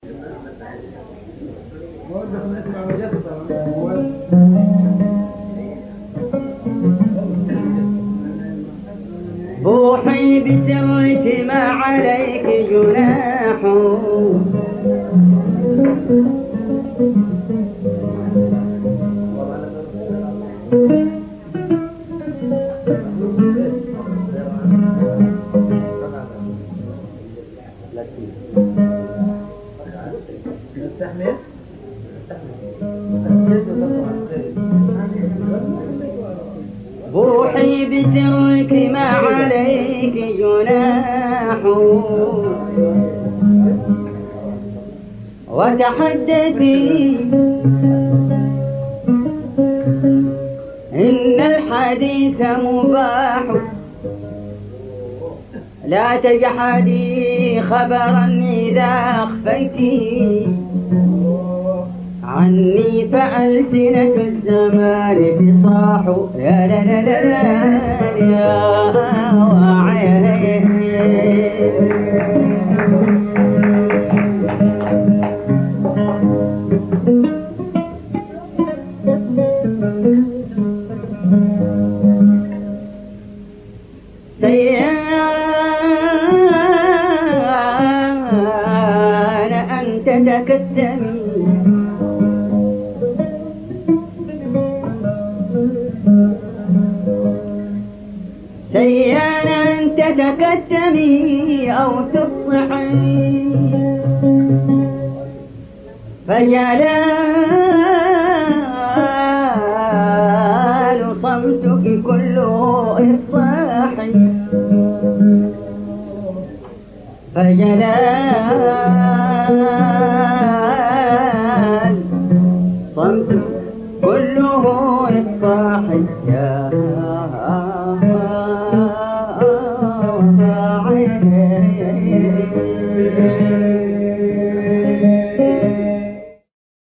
بوحي بسرك ما عليك جناح بوحي بسرك ما عليك جناح وتحدثي إن الحديث مباح لا تجحدي خبرا إذا أخفيتي عني فألسنة الزمان فصاح يا لا لا لا لا يا وعي سيان أن تتكتمي سيان أن تتكتمي أو تصحي فجلال صمتك كله إفصاحي فجلال صمتك كله إفصاحي يا عيني